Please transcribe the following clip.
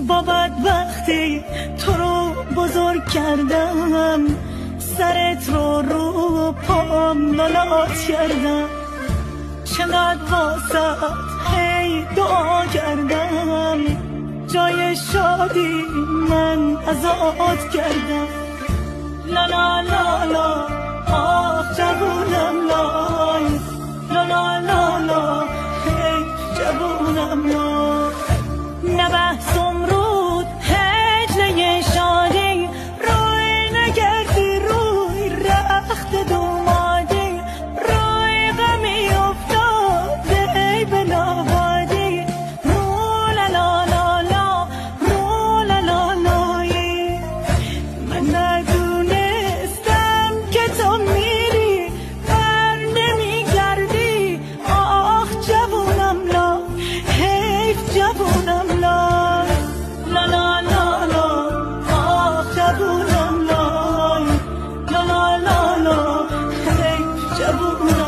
با بدبختی تو رو بزرگ کردم، سرت رو پام لالات کردم، چقدر واسط هی دعا کردم، جای شادی من ازاد کردم. لا لا لا لا آخ جوونم لای، لا لا لا لا هی جوونم لای. نه بحث امرود هجله شادی، روی نگردی روی رخت دومادی، روی غمی افتاده ای بلابادی، رو لا لا لا لا رو لا لا لایی. من ندونستم که تو میری بر نمیگردی، آخ جوونم لا حیف جوونم لا، لا لا لا لا آخ جوونم لا، لا لا لا لا حیف جوونم.